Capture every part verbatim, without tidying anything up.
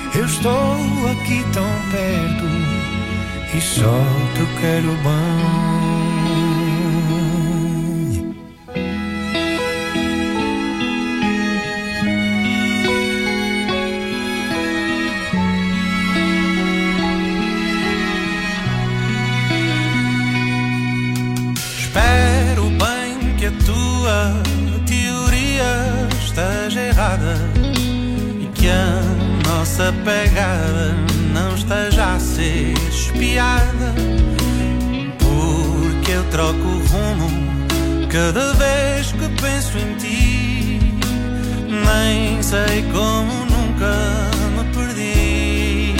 Eu estou aqui tão perto e só te quero bem. Espero bem que a tua teoria esteja errada e que a nossa pegada não esteja a ser espiada, porque eu troco o rumo cada vez que penso em ti. Nem sei como nunca me perdi,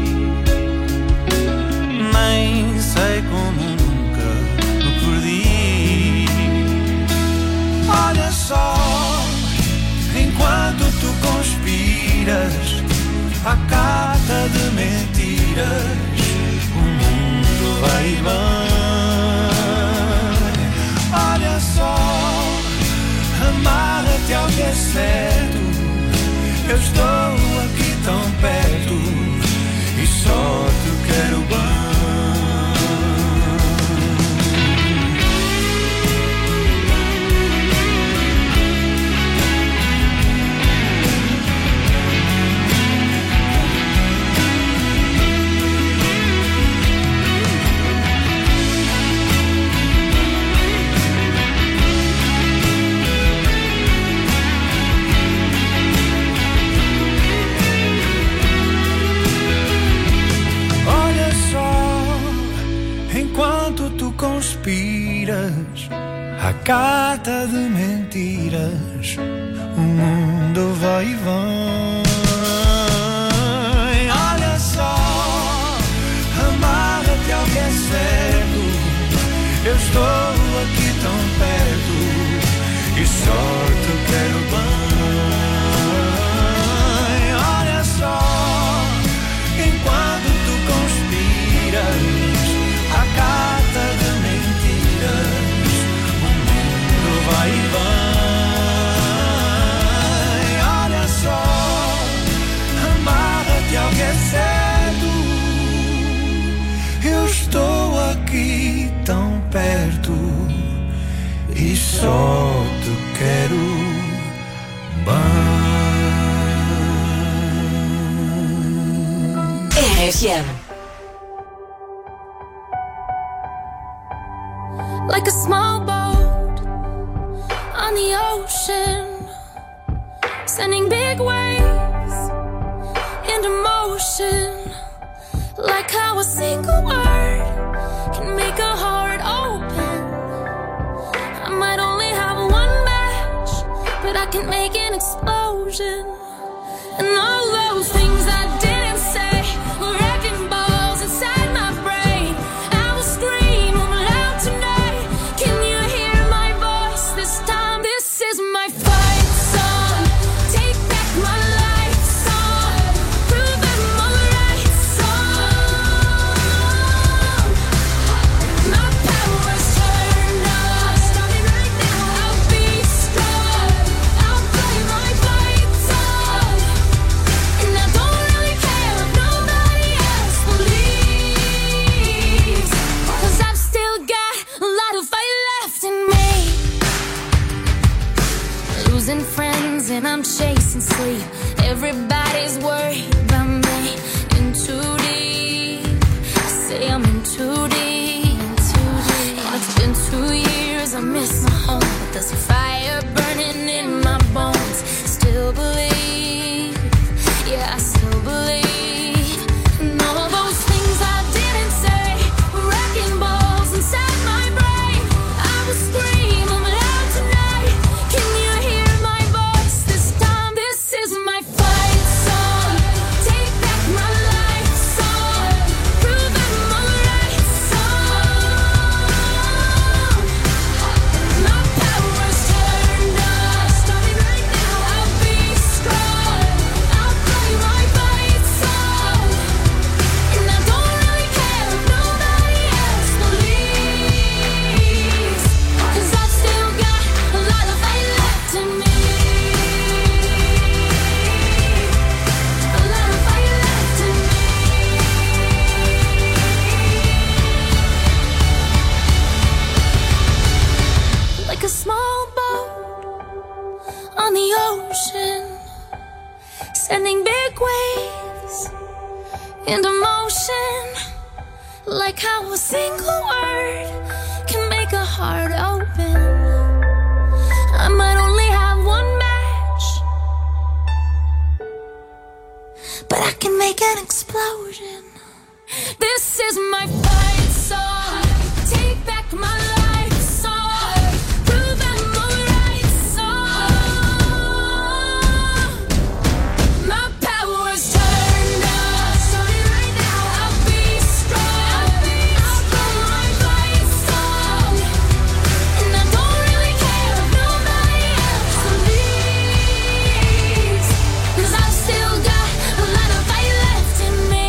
nem sei como nunca me perdi. Olha só, enquanto tu conspiras à cata de mentiras, o mundo vai bem. Olha só, amarra-te ao que é certo. Eu estou aqui tão perto e só te quero bem. Conspiras à cata de mentiras, o mundo vai e vem. Olha só, amarra-te ao que é certo. Eu estou aqui tão perto e só te quero bem. Olha só, enquanto tu conspiras à cata de mentiras, o mundo vai e vem. Olha só, amarra-te ao que é certo. Eu estou aqui tão perto e só te quero bem. R F M. Like a small boat on the ocean, sending big waves into motion. Like how a single word can make a heart open. I might only have one match, but I can make an explosion. And all those things I didn't say were wrecking balls inside my brain. I will scream loud tonight. Can you hear my voice this time? This is my fight song. Take back my life song. Prove I'm alright song. My power's turned on. Stop me right now. I'll be strong. I'll play my fight song. And I don't really care if nobody else believes, 'cause I've still got a lot of fight left in me. Losing friends and I'm chasing sleep. Everybody's worried about me. In too deep. I say I'm in too deep. And it's been two years, I miss my home, but there's a fire burning in my bones. Still believe, yeah, I still believe. And all those things I didn't say were wrecking balls inside my brain. I will scream loud tonight. Can you hear my voice this time? This is my fight song. Take back my life song. Prove I'm alright song. My power's turned on. Stop me right now. I'll be strong. I'll play my fight song. waves into motion, like how a single word can make a heart open. I might only have one match, but I can make an explosion. This is my fight song. Take back my life song. Prove I'm alright song. My power's turned up. Starting right now. I'll be strong. I'll be strong. My fight song. And I don't really care if nobody else leaves, 'cause I've still got a lot of fight left in me.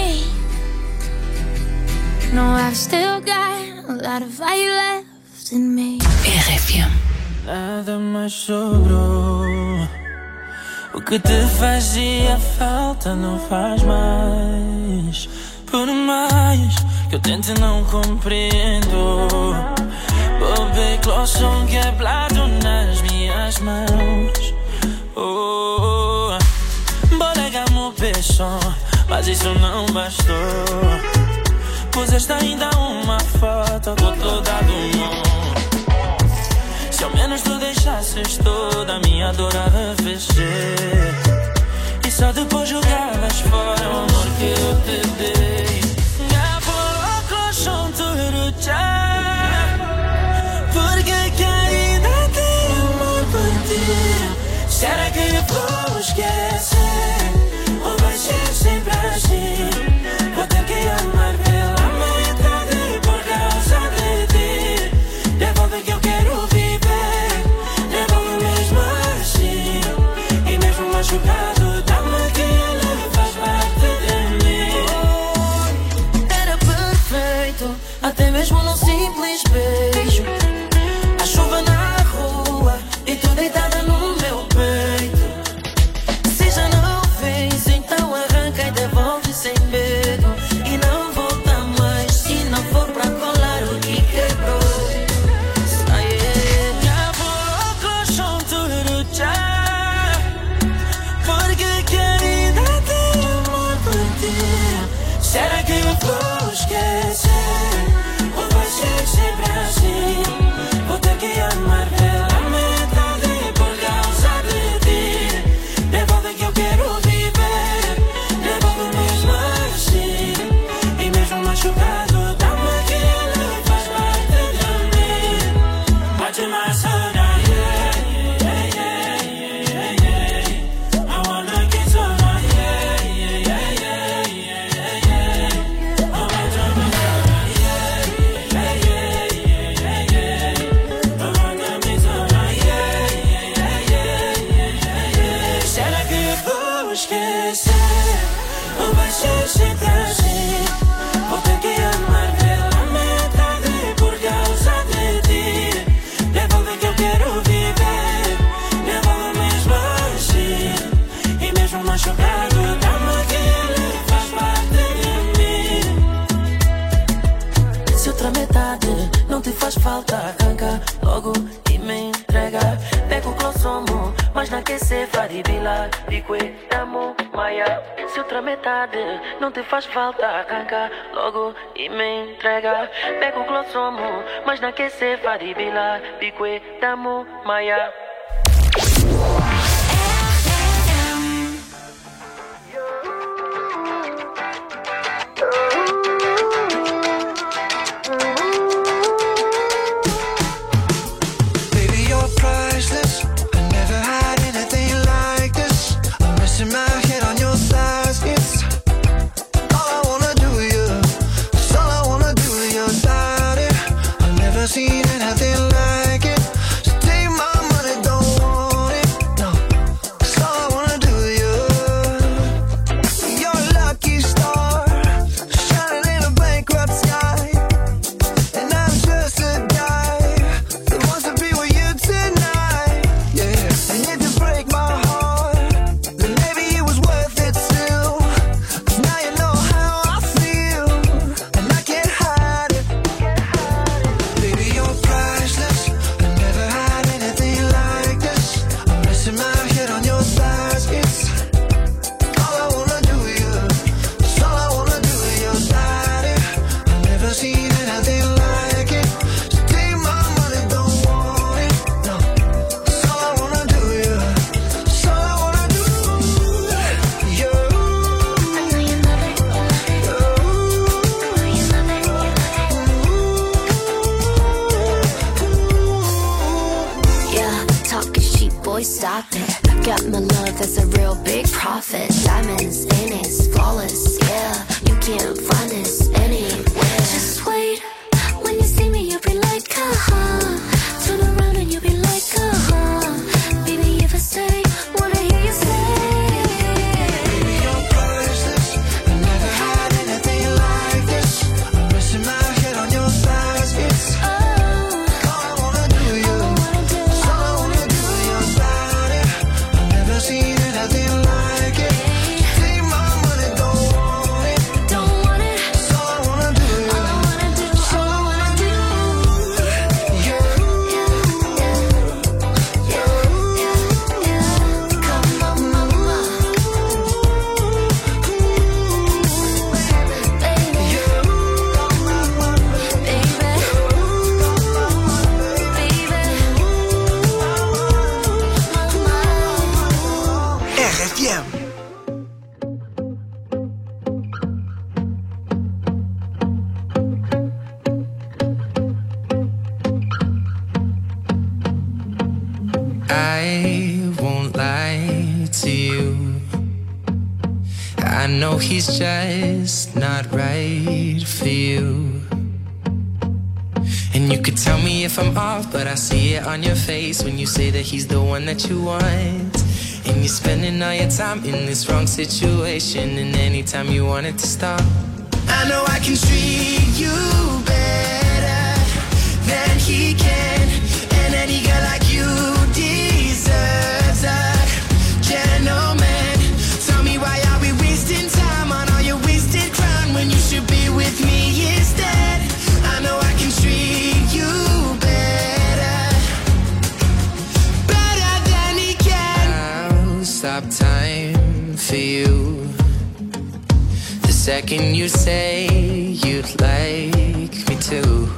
No, I've still got a lot of fire left in me. R F M. Nada mais sobrou. O que te fazia falta não faz mais. Por mais que eu tente não compreendo. Bobby Closson quebrado nas minhas mãos. Oh, bolega-me o peixão, mas isso não bastou. Puseste ainda uma foto com toda do mundo. Se ao menos tu deixasses toda a minha dor a arrefecer, e só depois jogavas fora o amor que eu te dei. Porque que ainda tenho amor por ti? Será que eu vou esquecer? Ou vai ser sempre assim? Vou ter que amar pela metade por causa de ti. Devolve que eu quero viver, devolve mesmo assim. E mesmo machucado, dá-me que ele faz parte de mim. Era perfeito, até mesmo num simples beijo. A chuva na rua e tu deitada no meu peito. Se já não vens, então arranca e devolve sem medo. E não volta mais se não for pra colar o que quebrou. Já vou com tudo já. Porque que ainda tenho amor por ti? Será que eu vou esquecer? Ou vai ser sempre assim? Vou ter que amar pela metade por causa de ti. Devolve que eu quero viver, devolve mesmo assim. E mesmo machucado, dá-me que ele faz parte de mim. Bate mais saudade, yeah, yeah, yeah, yeah, yeah. I wanna kiss on my yeah, yeah, yeah, yeah, yeah, yeah. I want to be saudade, yeah, yeah, yeah, yeah, yeah. I wanna be saudade, yeah, yeah, yeah, yeah, yeah. Será que eu vou esquecer? Ou vai ser sempre assim? Vou ter que amar pela metade por causa de ti. Devolve que eu quero viver, devolve mesmo assim. E mesmo machucado, dá-me que ele faz parte de mim. Se outra metade não te faz falta, arranca logo e me entrega. Pega o clossomo, mas não quer ser faribila. Pique, damo, maia. Se outra metade não te faz falta, arranca logo e me entrega. Pega o clossomo, mas não quer ser faribila. Pique, damo, maia. Baby, you're priceless. I never had anything like this. I'm resting my head on your thighs. It's all I wanna do with you. It's all I wanna do with your body. I've never seen anything like it. So take my money, I know he's just not right for you. And you could tell me if I'm off, but I see it on your face when you say that he's the one that you want. And you're spending all your time in this wrong situation, and anytime you want it to stop, I know I can treat you better than he can. And any girl like you deserves a gentleman. Tell me, why are we wasting time on all your wasted crown when you should be with me instead? I know I can treat you better, better than he can. I'll stop time for you the second you say you'd like me to.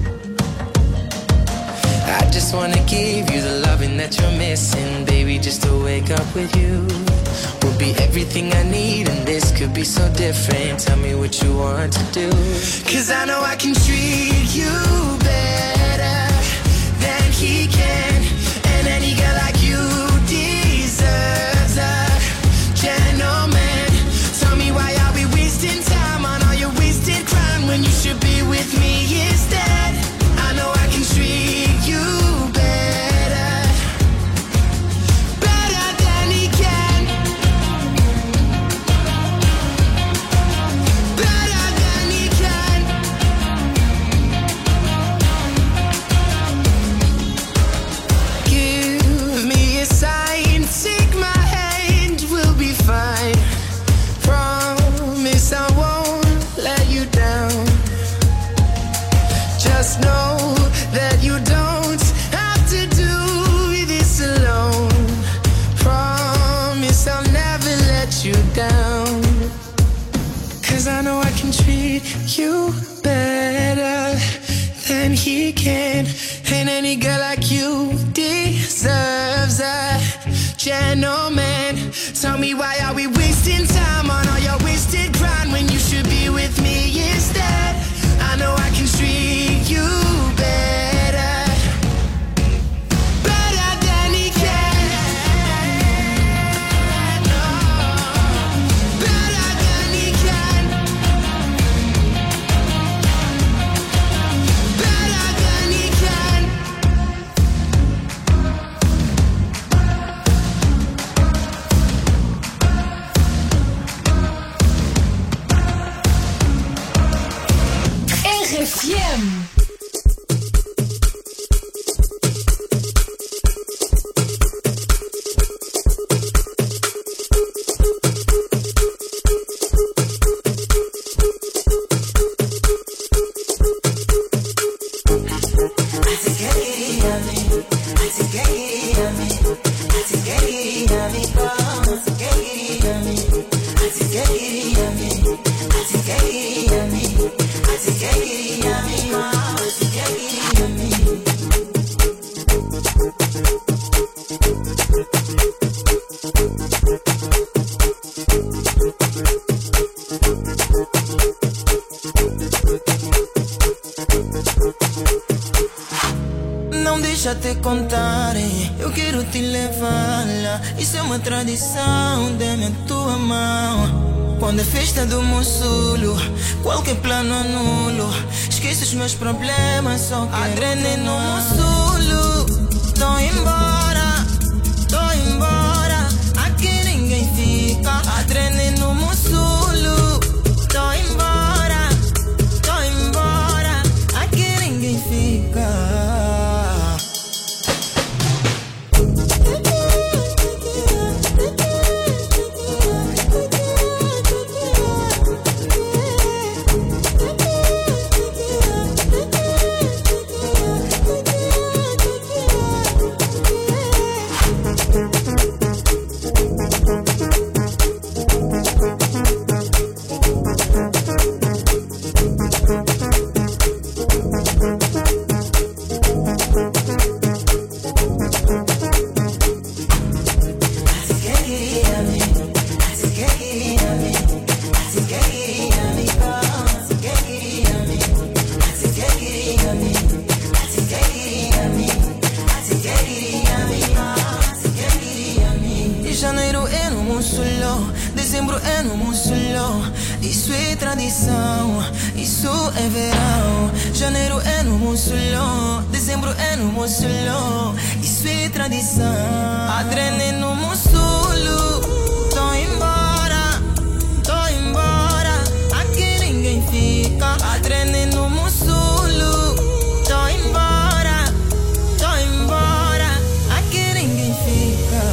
I just wanna give you the loving that you're missing, baby, just to wake up with you will be everything I need, and this could be so different. Tell me what you want to do, 'cause I know I can treat you better than he can. And any girl like you deserves a gentleman. Tell me, why are we wasting time on all your wasted crime when you should be with me instead? I know I can treat you better, better than he can, better than he can. Give me a sign, take my hand, we'll be fine. Promise I won't let you down. Just know that you don't have to do this alone. Promise I'll never let you down, 'cause I know I can treat you better than he can. And any girl like you deserves a gentleman. Tell me, why are we wasting time on all your wasted grind when you should be with me instead? I know I can treat you better, better than he can, better than he can, better than he can. R F M. Não deixa te contar, eu quero te levar lá. Isso é uma tradição, dê-me a tua mão. Quando é festa do Mussulo, qualquer plano anulo. Esquece os meus problemas, só quero adrenalina no Mussulo. Tô embora, tô embora. Aqui ninguém fica. Adrenalina no Mussulo. Tô embora, tô embora. Aqui ninguém fica. isso é tradição, isso é verão. Janeiro é no Mussolão, dezembro é no Mussolão, isso é tradição. Adrenalina no Mussolo, tô embora, tô embora, aqui ninguém fica. Adrenalina no Mussolo, tô embora, tô embora, aqui ninguém fica.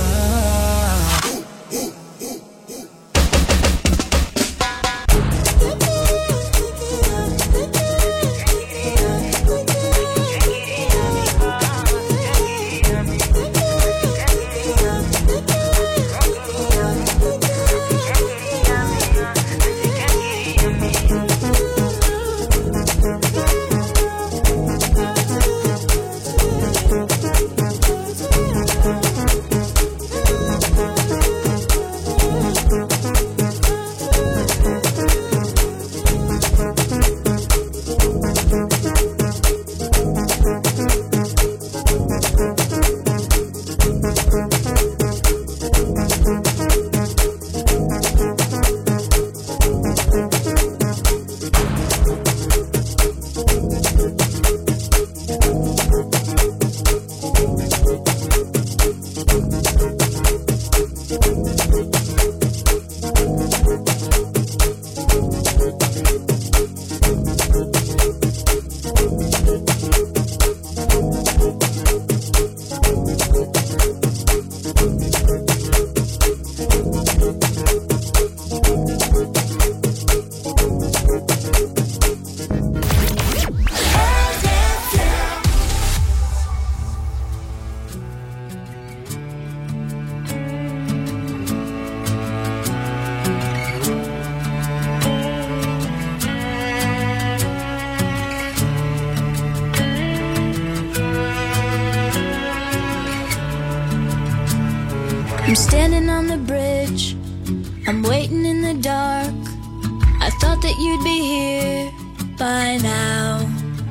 I'm standing on the bridge, I'm waiting in the dark. I thought that you'd be here by now.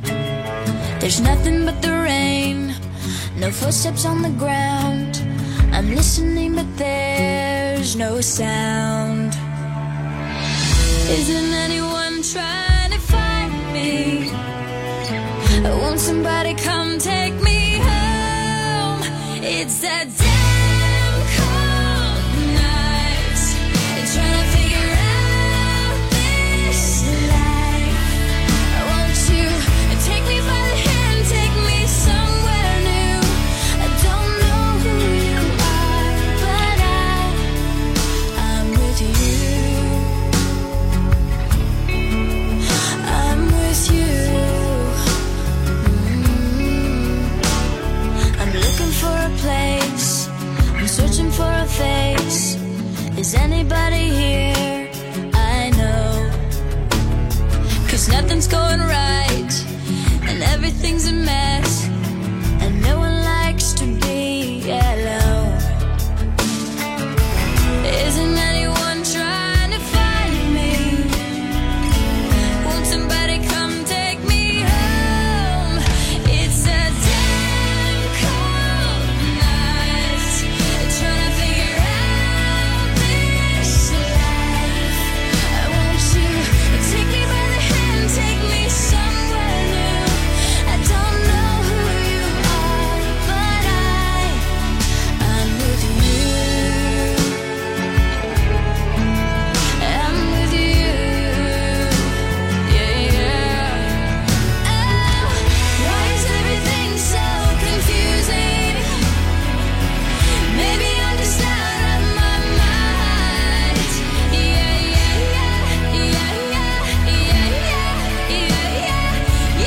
There's nothing but the rain, no footsteps on the ground. I'm listening but there's no sound. Isn't anyone trying to find me? Won't somebody come take me home? It's that damn cold night, trying to figure out this life. Won't you take me by the hand, take me somewhere new? I don't know who you are, but I, I'm with you. I'm with you. I'm looking for a place, I'm searching for a face. Is anybody here? I know, 'cause nothing's going right and everything's a mess, and no one likes to be alone. Isn't anyone trying to find me? Won't somebody come take me home? It's a damn cold night, trying to figure out this life. Won't you take me by the hand, take me somewhere new? I don't know who you are, but I, I'm with you. I'm with you. Yeah, yeah. Oh, why is everything so confusing? Maybe I'm just out of my mind. Yeah, yeah, yeah, yeah, yeah, yeah, yeah, yeah,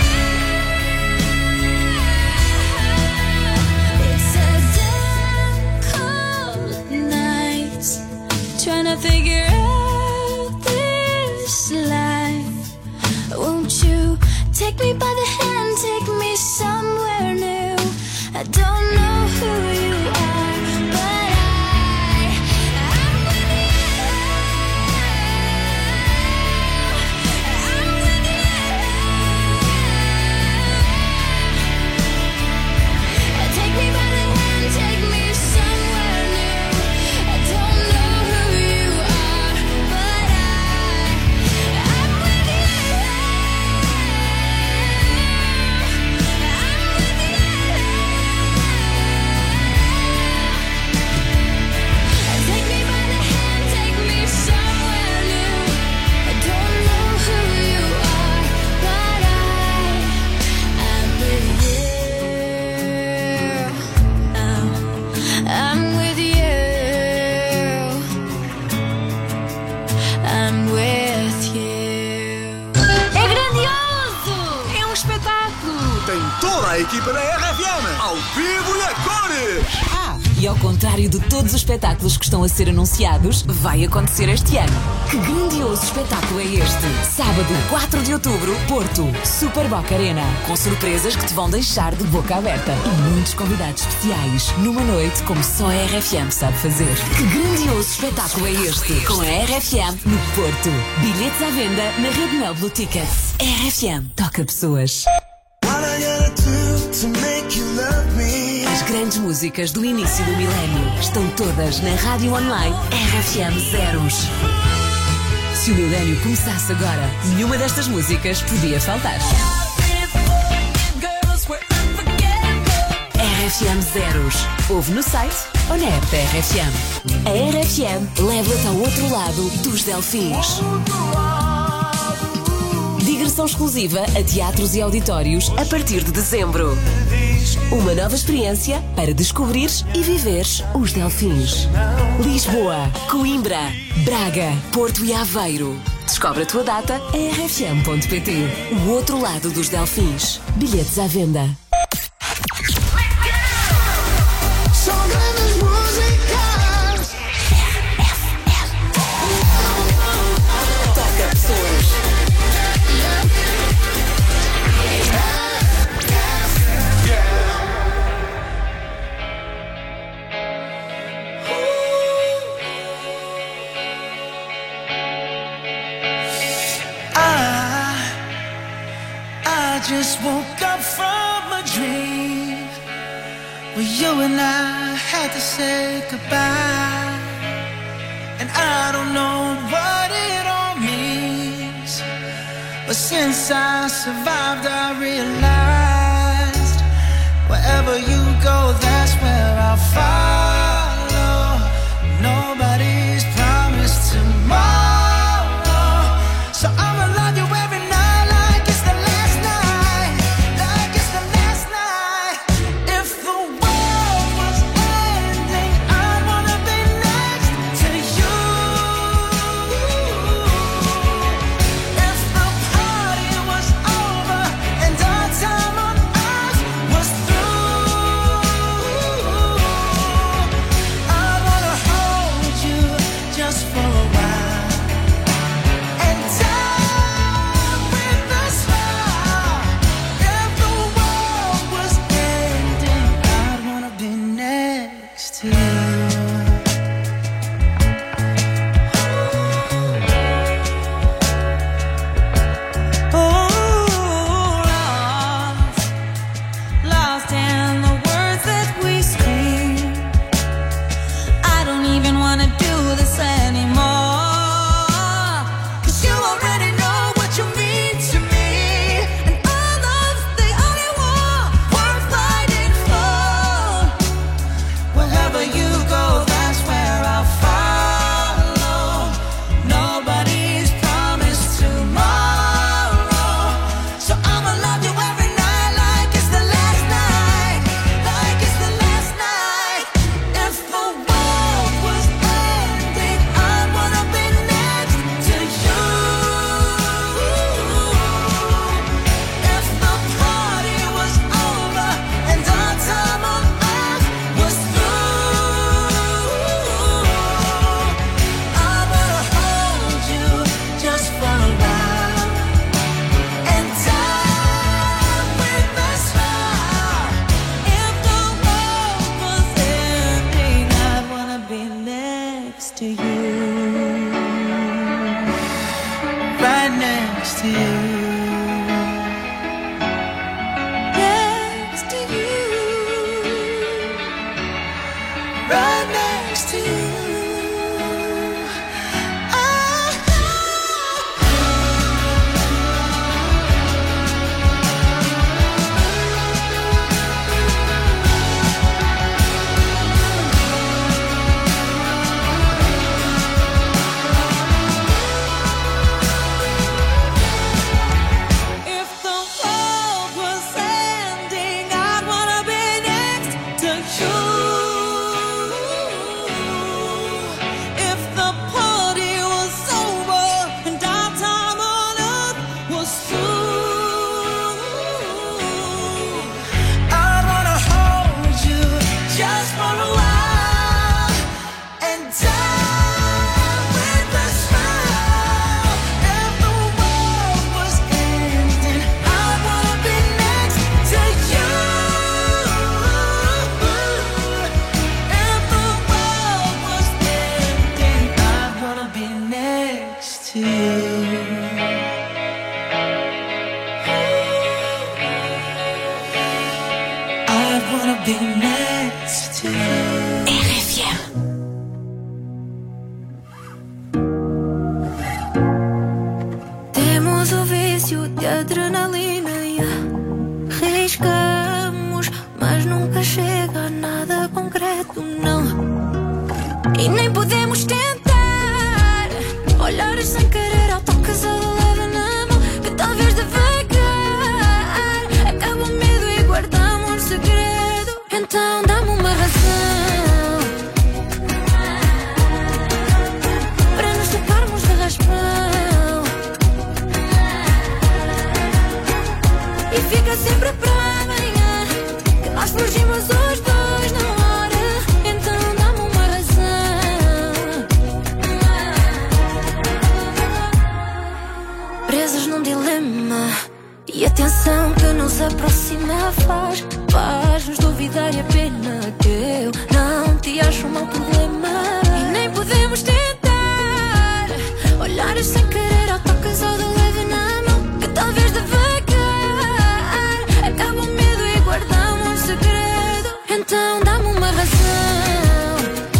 yeah. It's a damn cold night, trying to figure out this life. Won't you take me by the hand, take me somewhere new? I don't know who you are, but I, I'm with you. I'm with you. Take me by the hand, take me somewhere new. I don't know who you are, but I, equipa da R F M, ao vivo e a cores! Ah, e ao contrário de todos os espetáculos que estão a ser anunciados, vai acontecer este ano. Que grandioso espetáculo é este? Sábado, quatro de outubro, Porto, Super Boca Arena. Com surpresas que te vão deixar de boca aberta. E muitos convidados especiais. Numa noite como só a R F M sabe fazer. Que grandioso espetáculo é este? Com a R F M no Porto. Bilhetes à venda na Rede Mel Blue Tickets. R F M toca pessoas. As grandes músicas do início do milénio estão todas na rádio online R F M Zeros. Se o milénio começasse agora, nenhuma destas músicas podia faltar. R F M Zeros. Ouve no site ou na app da R F M. A R F M leva-te ao outro lado dos Delfins. Digressão exclusiva a teatros e auditórios a partir de dezembro. Uma nova experiência para descobrires e viveres os Delfins. Lisboa, Coimbra, Braga, Porto e Aveiro. Descobre a tua data em r f m ponto p t. O outro lado dos Delfins. Bilhetes à venda. Just woke up from a dream where you and I had to say goodbye, and I don't know what it all means, but since I survived I realized wherever you go, that's where I'll follow. Nobody's promised tomorrow, so I'ma love you every night. Perdemos o vício de adrenalina e arriscamos, mas nunca chega a nada concreto, não. E nem podemos tentar olhar sem querer ao toque de leve na mão, que talvez devagar acaba o medo e guardamos um segredo. Então dá-me uma razão para nos tocarmos de raspão e fica sempre para amanhã que nós fugimos os dois na hora. Então dá-me uma razão. Presos num dilema e a tensão que nos aproxima faz Faz-nos duvidar e a pena que eu não te acho um mau problema. E nem podemos tentar olhar sem querer ao toque só de leve na mão, que talvez devagar acaba o medo e guardamos um segredo. Então dá-me uma razão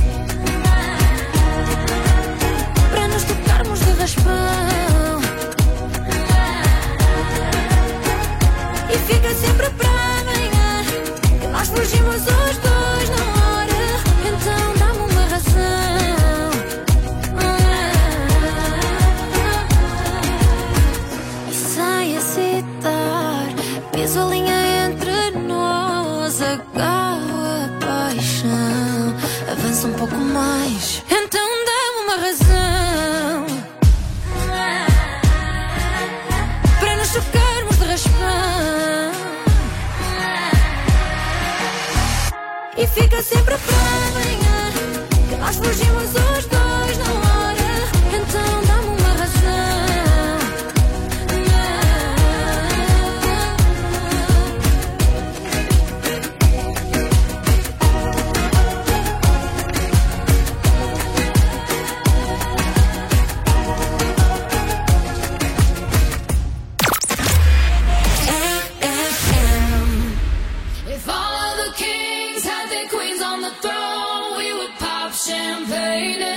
para nos tocarmos de raspão e fica sempre para amanhã que nós fugimos os dois na hora. Então dá-me uma razão. E sem hesitar, piso a linha entre nós, agarro a paixão, avança um pouco mais. Então dá-me uma razão para nos tocarmos de raspão e fica sempre para amanhã que nós fugimos os dois na hora. Então dá-me uma razão. If all of the kings had their queens on the throne, we would pop champagne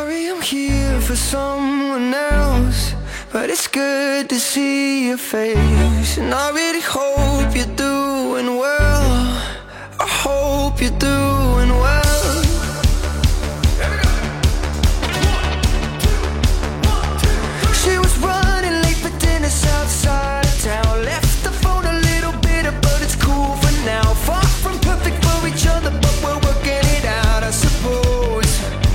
sorry I'm here for someone else, but it's good to see your face. And I really hope you're doing well. I hope you're doing well. She was running late for dinner outside of town. Left the phone a little bitter, but it's cool for now. Far from perfect for each other, but we're working it out, I suppose.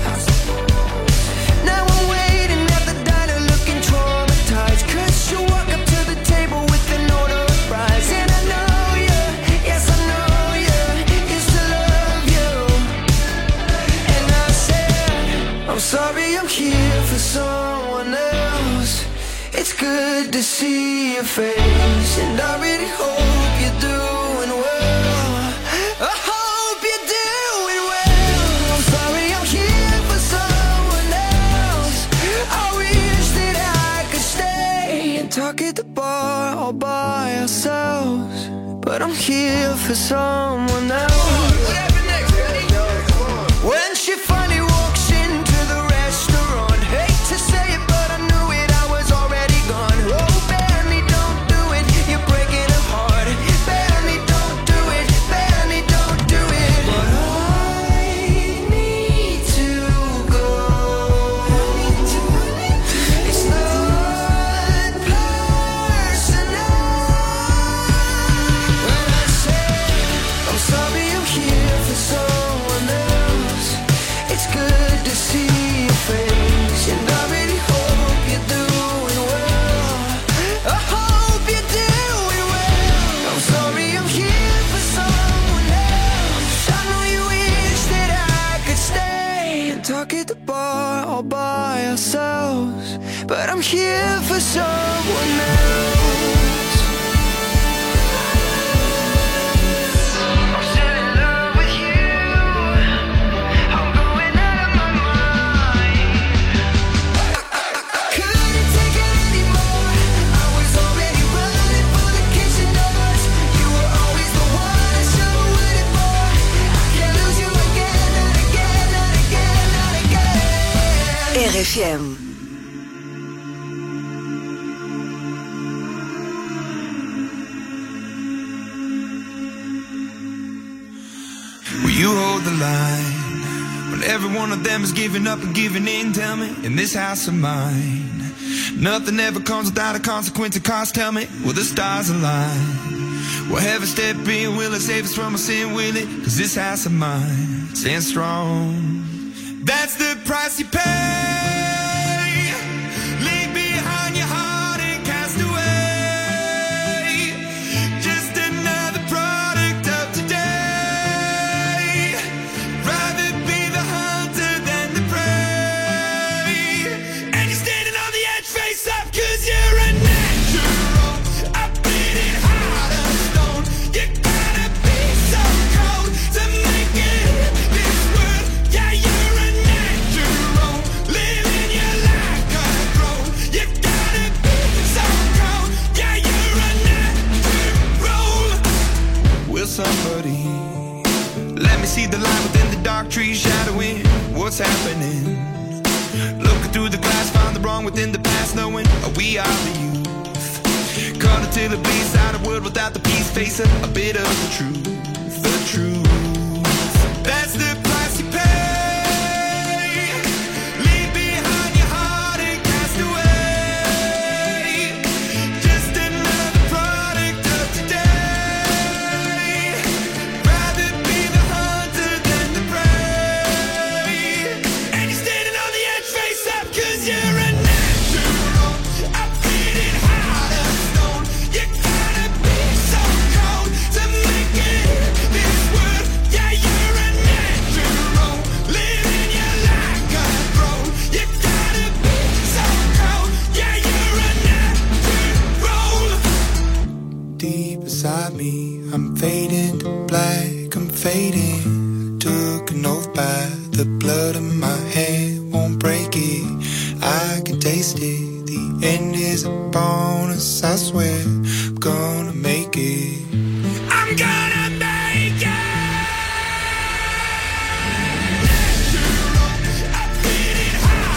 Now I'm waiting at the diner looking traumatized, 'cause she walked up to the table with an order of fries. And I know you, yes I know you, used to love you. And I said, I'm sorry I'm here for someone else. It's good to see your face, and I really hope you're doing well. I hope you're doing well. I'm sorry I'm here for someone else. I wish that I could stay and talk at the bar all by ourselves, but I'm here for someone else. When she finally walks into the restaurant, hate to say it, but I knew it, I was already gone. Oh, Benny, don't do it, you're breaking her heart. Benny, don't do it, Benny, don't do it. But I need to go. It's not personal. When I say I'm sorry I'm here for someone else, it's good to see your face, and I really hope you're doing well. I hope you're doing well. I'm sorry I'm here for someone else. I know you wish that I could stay and talk at the bar all by ourselves, but I'm here for someone else. I'm still in love with you. I'm going out of my mind. Couldn't take it anymore. I was already running for the kitchen doors. You were always the one I should have waited for. I can't lose you again, not again, not again, not again. R F M. Will you hold the line when every one of them is giving up and giving in? Tell me, in this house of mine, nothing ever comes without a consequence of cost. Tell me, will the stars align? Will heaven step in? Will it save us from our sin? Will it? 'Cause this house of mine stands strong. That's the price you pay. Leave behind your heart and cast away. Just another product of today. Rather be the hunter than the prey. And you're standing on the edge, face up, 'cause you're a natural. A bleeding heart of stone. You gotta be so cold to make it in this world. Yeah, you're a natural. Living your life control. You gotta be so cold. Yeah, you're a natural. Will somebody let me see the light within the dark trees shadowing what's happening? Looking through the glass, find the wrong within the past, knowing we are the youth. Caught until it bleeds out of world without the peace, facing a bit of the truth, the truth. That's the price you pay. Leave behind your heart and cast away. Just another product of today. Rather be the hunter than the prey. And you're standing on the edge, face up, 'cause you're a natural. A bleeding heart of stone. You gotta be so cold to make it in this world. Yeah, you're a natural. Living your life control. You gotta be so cold. Yeah, you're a natural. Deep inside me, I'm fading to black, I'm fading. Took an oath by the blood in my hand, won't break it. I can taste it. The end is a bonus, I swear. I'm gonna make it. I'm gonna make it. Natural, a bleeding heart.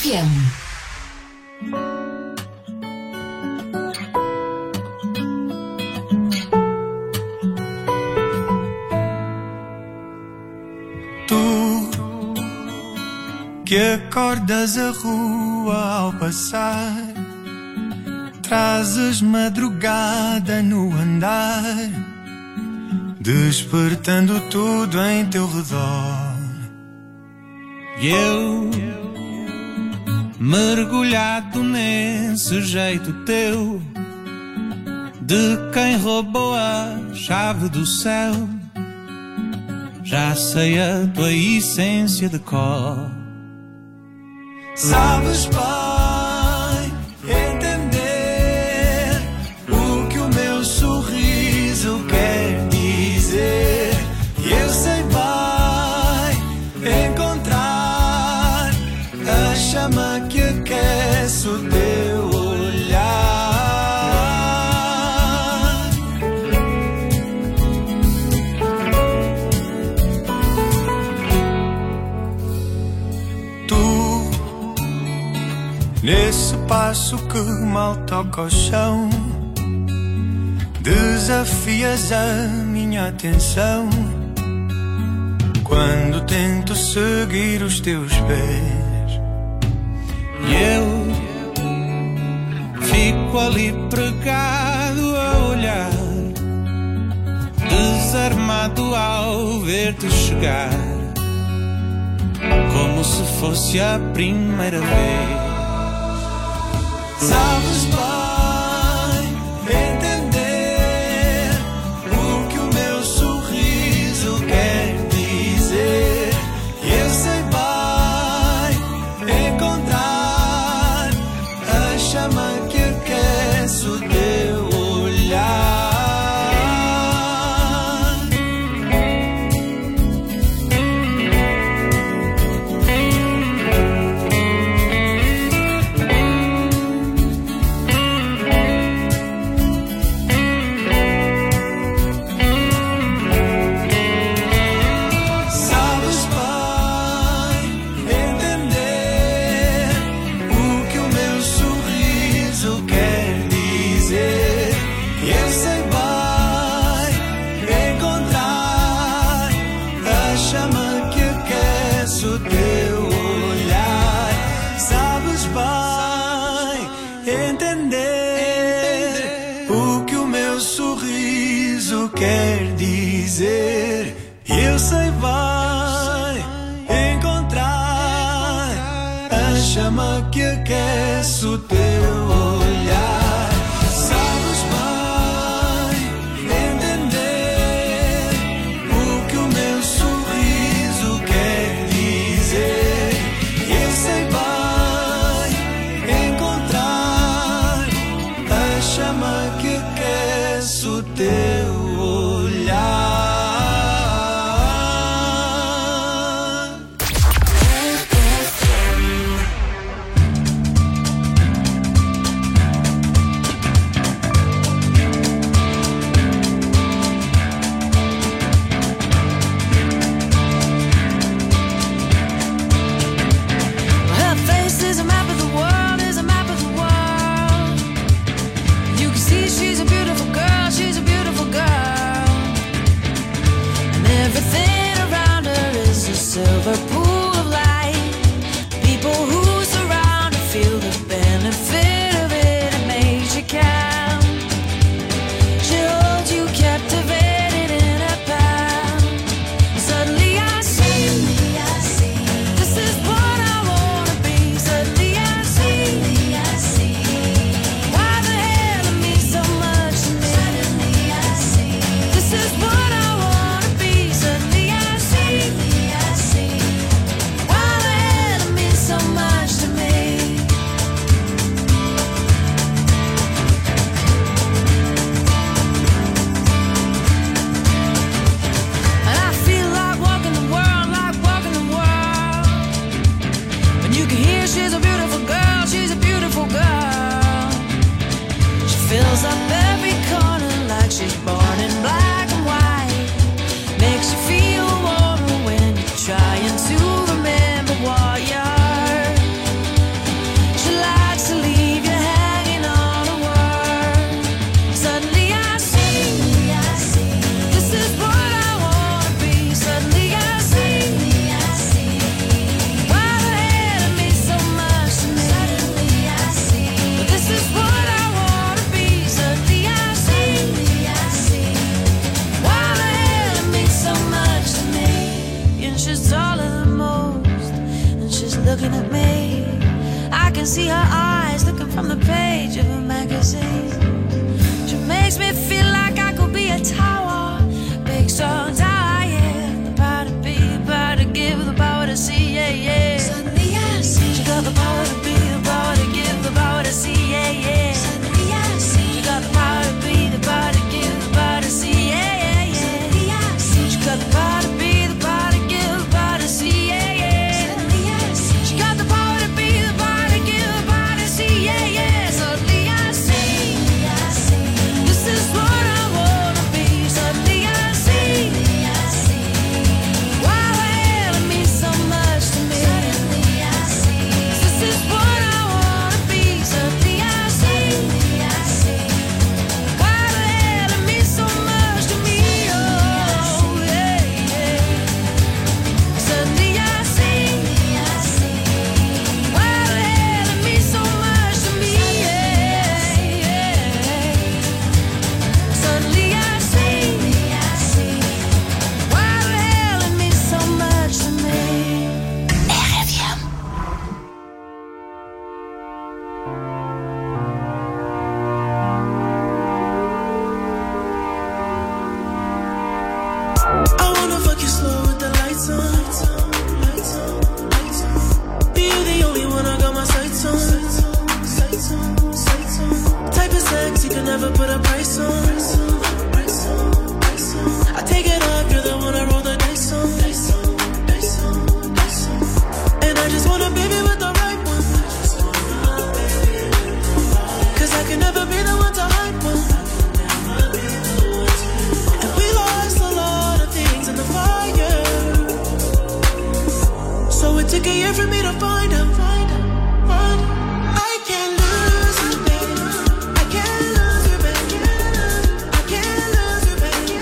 F M. Tu que acordas a rua ao passar, trazes madrugada no andar, despertando tudo em teu redor. E eu, mergulhado nesse jeito teu, de quem roubou a chave do céu, já sei a tua essência de cor. Sabes, Pai, entender o que o meu sorriso quer dizer. E eu sei, Pai, encontrar a chama que aquece o teu olhar. Tu, nesse passo que mal toca o chão, desafias a minha atenção quando tento seguir os teus pés. E eu fico ali pregado a olhar, desarmado ao ver-te chegar, como se fosse a primeira vez. Sabes, Pai, entender o que o meu sorriso quer dizer. E eu sei, Pai, encontrar a chama que aquece o teu olhar. Quer dizer, eu sei, vai encontrar a chama que aquece o teu olhar. Sabes, vai entender o que o meu sorriso quer dizer. Eu sei, vai encontrar a chama que aquece o teu silver pool of light. People who surround her feel the benefit of it. It makes you count. She holds you captivated in her palm. Suddenly I see, Suddenly I see this is what I wanna be. Suddenly I see, Suddenly I see why the hell it means so much to me. Suddenly I see this is what I wanna be. Suddenly I see, Suddenly I see she's taller than most, and she's looking at me. I can see her eyes looking from the page of a magazine. She makes me feel like I could be a tower, big strong tower, yeah. The power to be, the power to give, the power to see, yeah, yeah. Suddenly I see she got the power to be, the power to give, the power to see, yeah, yeah. Suddenly I see she got the power to be, the power to give, the power to see, yeah, yeah, yeah. Suddenly I see she got the power to be, the power to give, the power to see, yeah, yeah. Suddenly I see she got the power to be, the power to give, the power to see, yeah, yeah. Suddenly I see, this is what I wanna be. Suddenly I see, why the hell it means so much to me. This is what I wanna be. Suddenly I see, why the hell it means so much to me. Oh yeah, yeah. Suddenly I see, why the hell it means so much to me. Yeah, yeah. Suddenly I see, why the hell it means so much to me. R F M. I wanna fuck you slow with the lights on. Be you the only one I got my sights on. Type of sex you can never put a price on. I take it off, you're the one I roll the dice on. And I just wanna baby with the right one. Cause I can never be the one to hype one. And we lost a lot of things in the fire. So it took a year for me to find out. I can't lose you, baby. I can't lose you, baby. I can't lose you, baby.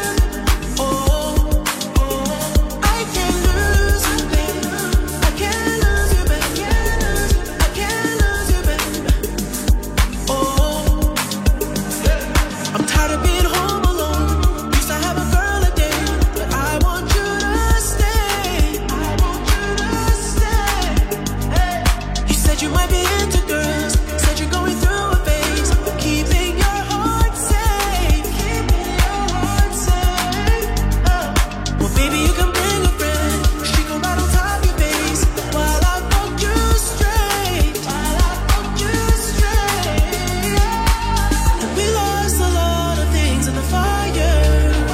Oh, oh. I can't lose you, baby. I can't lose you, baby. I can't lose you, baby. Oh, I'm tired of being home alone. Used to have a girl a day, but I want you to stay. I want you to stay. Hey. You said you might be into girls. Said you're going through a phase. Keeping your heart safe. Keeping your heart safe. Oh. Well, baby, you can bring a friend. She gon' ride on top your face while I fuck you straight. While I fuck you straight. And we lost a lot of things in the fire.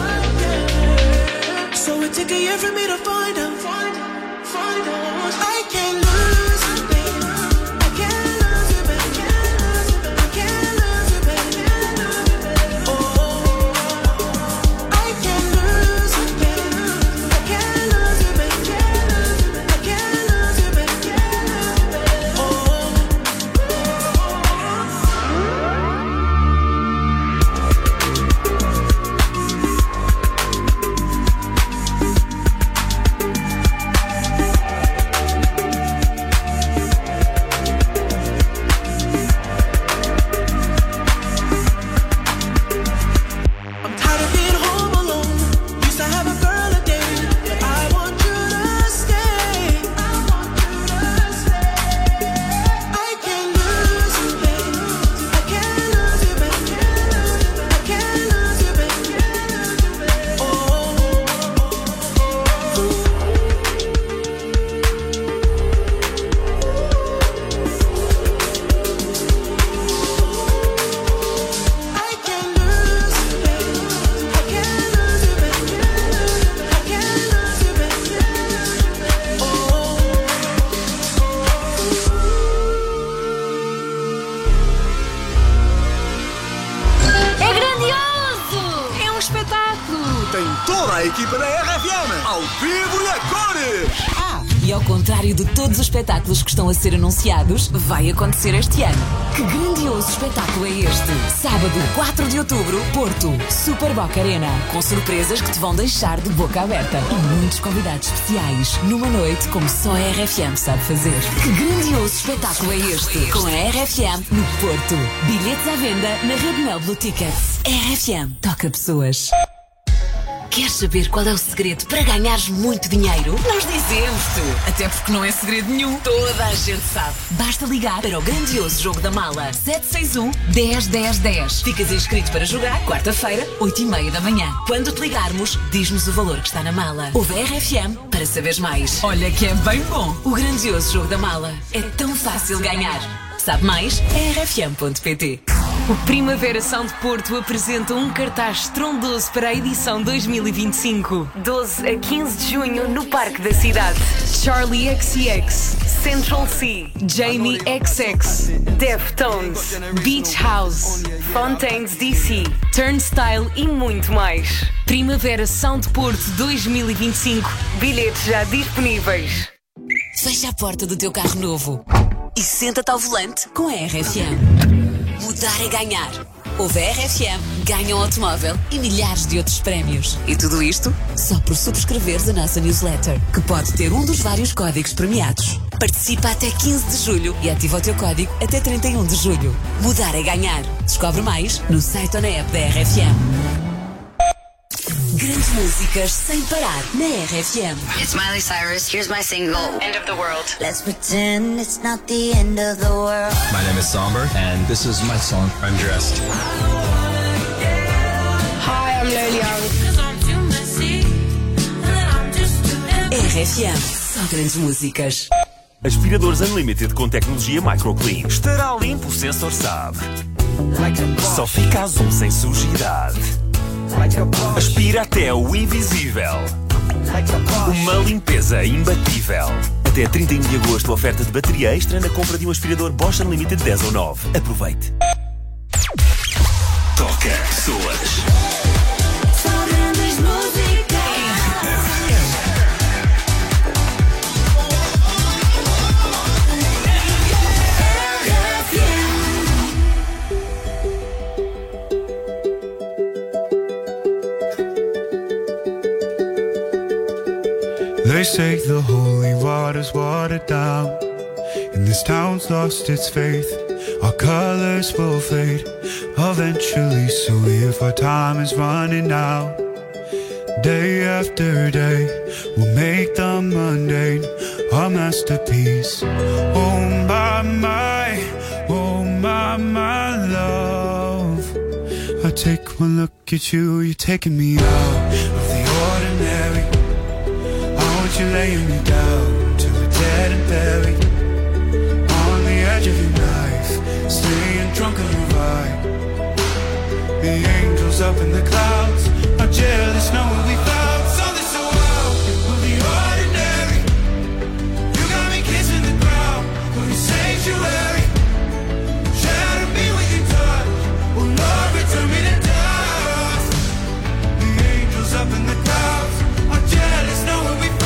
So it took a year for me to find out. I can't lose you, baby. I can't lose you, baby. I can't lose you, baby. Oh, I can't lose you, baby. I can't lose you, baby. I can't lose you, baby. Oh. I'm tired of being home alone. Used to have a girl a day, but I want you to stay. I want you to stay. I can't lose you, baby. I can't lose you, baby. I can't lose you, baby. Oh, I can't lose you, baby. I can't lose you, baby. I can't lose you, baby. Oh. É grandioso! É um espetáculo! Tem toda a equipa da R F M, ao vivo e a cores. Ah, e ao contrário de todos os espetáculos que estão a ser anunciados, vai acontecer este ano. Que grandioso espetáculo é este? Sábado, quatro de outubro, Porto, Super Boca Arena. Com surpresas que te vão deixar de boca aberta. E muitos convidados especiais. Numa noite como só a R F M sabe fazer. Que grandioso espetáculo é este? Com a R F M no Porto. Bilhetes à venda na Rede Mel Blue Tickets. R F M toca pessoas. Queres saber qual é o segredo para ganhares muito dinheiro? Nós dizemos-te! Até porque não é segredo nenhum. Toda a gente sabe. Basta ligar para o grandioso jogo da mala. sete seis um, dez, dez, dez. Ficas inscrito para jogar quarta-feira, oito e meia da manhã. Quando te ligarmos, diz-nos o valor que está na mala. Ouve a R F M para saberes mais. Olha que é bem bom. O grandioso jogo da mala. É tão fácil ganhar. Sabe mais? É r f m ponto p t. O Primavera Sound Porto apresenta um cartaz estrondoso para a edição dois mil e vinte e cinco. doze a quinze de junho no Parque da Cidade. Charlie X C X, Central C, Jamie X X, Deftones, Beach House, Fontaines D C, Turnstile e muito mais. Primavera Sound Porto dois mil e vinte e cinco. Bilhetes já disponíveis. Fecha a porta do teu carro novo e senta-te ao volante com a R F M. Mudar é ganhar. Ouve a R F M, ganha um automóvel e milhares de outros prémios. E tudo isto só por subscreveres a nossa newsletter, que pode ter um dos vários códigos premiados. Participa até quinze de julho e ativa o teu código até trinta e um de julho. Mudar é ganhar. Descobre mais no site ou na app da R F M. Grandes músicas sem parar na R F M. It's Miley Cyrus. Here's my single, End of the World. Let's pretend it's not the end of the world. My name is Somber, and this is my song, I'm Dressed. Hi, I'm Lil Young. R F M. Só grandes músicas. Aspiradores Unlimited com tecnologia MicroClean. Estará limpo, o sensor sabe. Só fica azul sem sujidade. Aspira até o invisível. Uma limpeza imbatível. Até trinta e um de agosto, oferta de bateria extra na compra de um aspirador Bosch Unlimited dez ou nove. Aproveite. Toca pessoas. They say the holy water's watered down, and this town's lost its faith. Our colors will fade eventually, so if our time is running out, day after day, we'll make the mundane our masterpiece. Oh my, my, oh my, my love, I take one look at you, you're taking me out of the ordinary. You're laying me down to the dead and buried on the edge of your knife, staying drunk on your vibe. The angels up in the clouds are jealous knowing we found something so wild. We'll be ordinary. You got me kissing the ground for your sanctuary. Shatter me with your touch, oh Lord, return me to dust. The angels up in the clouds are jealous knowing we found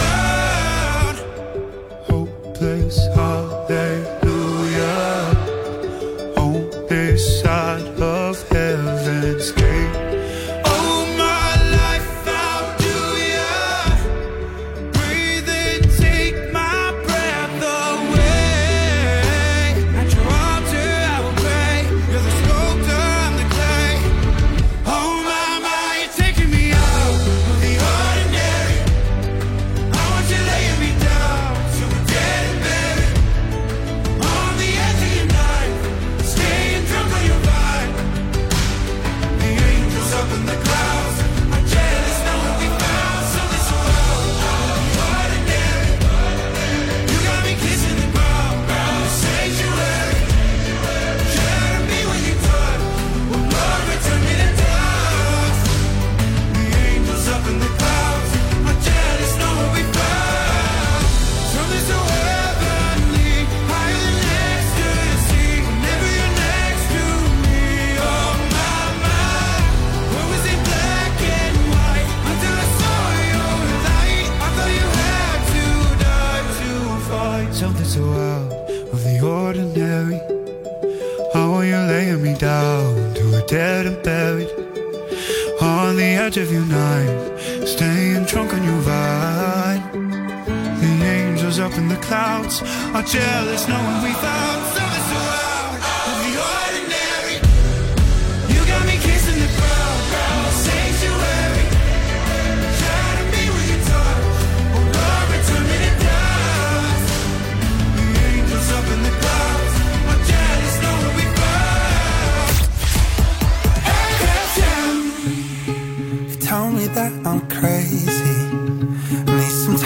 hopeless hallelujah on this side of heaven's gate. Oh my life, how do ya breathe and take my breath away? At your altar I will pray. You're the sculptor, I'm the clay. Oh my, my, you're taking me out of the ordinary. I want you laying me down to a dead and buried on the edge of your knife, staying drunk on your vibe. The angels up in the clouds are jealous knowing we found something so ordinary. You got me kissing the ground, ground the sanctuary. Shatter me when you touch, oh Lord, return me to dust. The angels up in the clouds are jealous knowing we found something so heavenly, higher than ecstasy. Whenever you're next to me, oh my, my. What was it black and white until I saw your light? I thought you had to die to fight something so out of the ordinary. How are you laying me down to a dead and buried on the edge of your knife, staying drunk on your vine. The angels up in the clouds are jealous knowing we found something so out of the ordinary. You got me kissing the ground, ground sanctuary.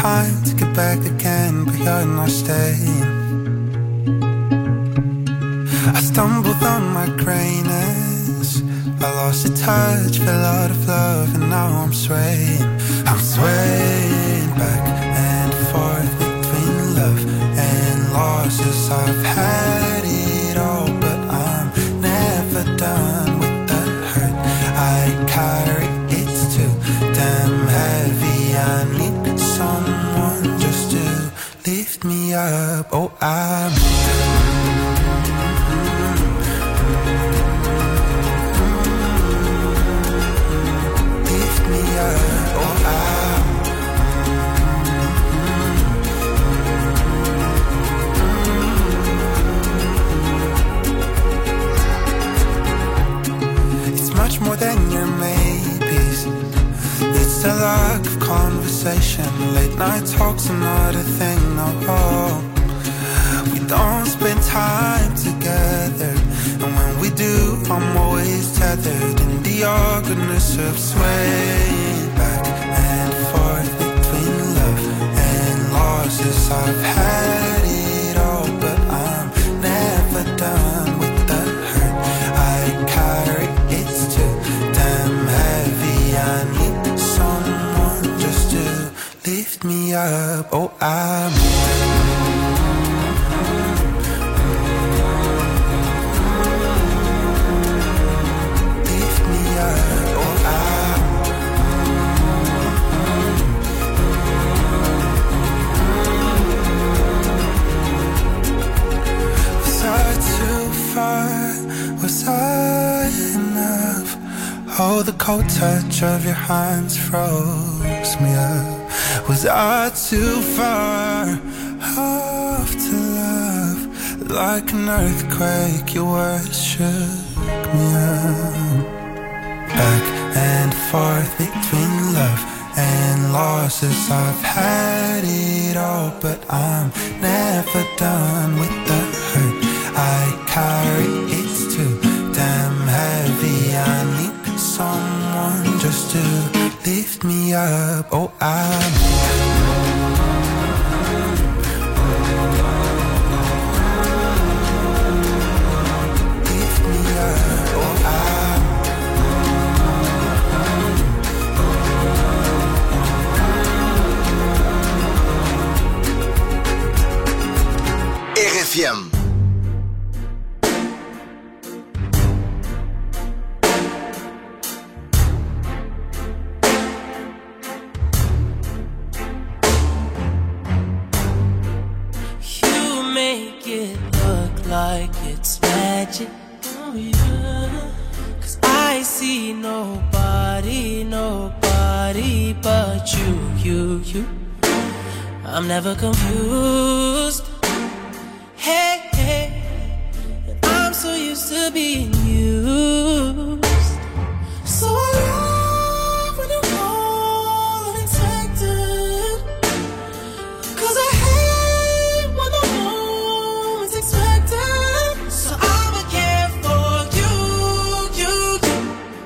time to get back again, but you're not staying. I stumbled on my greyness, I lost the touch, fell out of love, and now I'm swaying. I'm swaying back and forth between love and losses. I've had it all, but I'm never done with the hurt I carry. It's too damn heavy. I need someone just to lift me up. Oh, I'm lift me up. Oh, I'm it's much more than your maybes. It's a lack of conversation. Late night talks are not a thing, no. We don't spend time together, and when we do, I'm always tethered in the awkwardness of swaying back and forth between love and losses. I've had it all, but I'm never done with the hurt I carry. It's too damn heavy. I need someone just to lift me up. Oh, I'm lift me up. Oh, I'm was I too far? Was I enough? Oh, the cold touch of your hands froze me up. Was I too far off to love? Like an earthquake, your words shook me up. Back and forth between love and losses. I've had it all, but I'm never done with the hurt I carry. It's too damn heavy. I need someone just to lift me up. Oh, I'm lift me up. Oh, I'm R F M. Like it's magic, oh yeah. Cause I see nobody, nobody but you, you, you. I'm never confused. Hey, hey, and I'm so used to being used. So I love when you call unexpected. Cause I hate when the moment's expected. So I'ma care for you, you, you.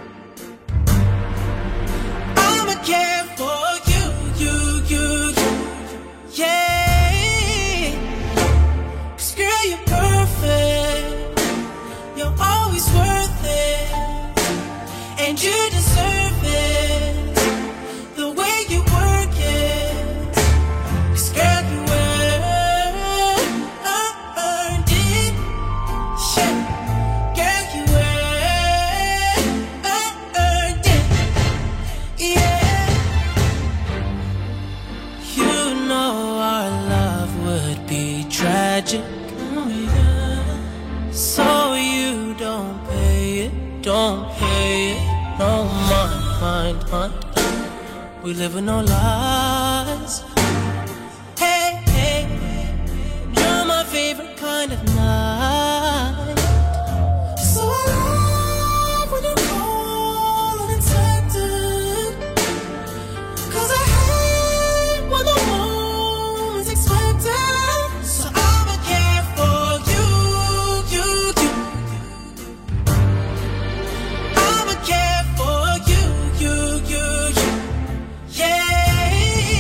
I'ma care for you, you, you, you. Yeah. Cause girl, you're perfect. You're always worth it. And you deserve it. The way you work it. Cause girl, you earned it. Shit. Girl, you earned it. Yeah. You know our love would be tragic. Oh, yeah. So you don't pay it, don't pay it. No mind, mind, mind. We live with no lies. Hey, hey, you're my favorite kind of night. So I love when you call unexpected. Cause I hate when the moment's expected. So I'ma care for you, you, you. I'ma care for you, you, you, you. Yeah.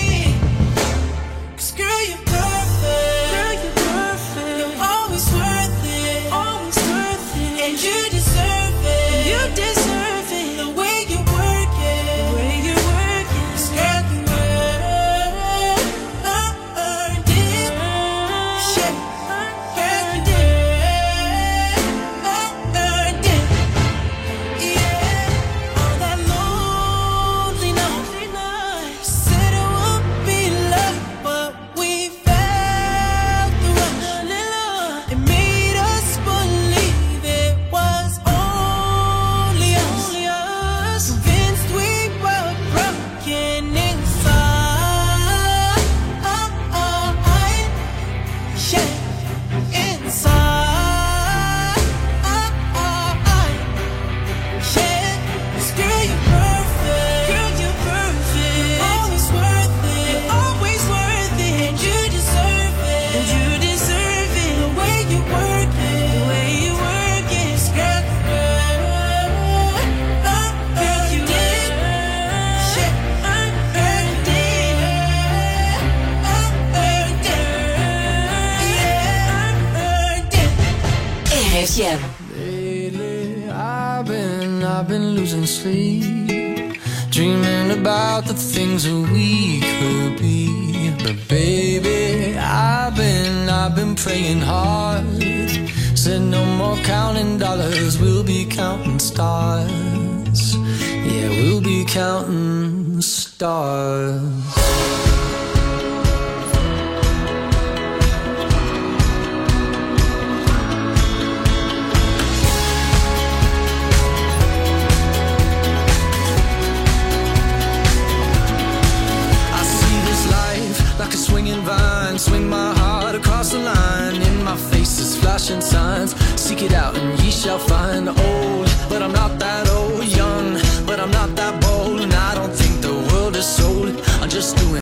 been losing sleep, dreaming about the things that we could be. But baby, I've been, I've been praying hard. Said no more counting dollars, we'll be counting stars. Yeah, we'll be counting stars. Like a swinging vine, swing my heart across the line. In my face is flashing signs. Seek it out and ye shall find. Old, but I'm not that old. Young, but I'm not that bold. And I don't think the world is sold. I'm just doing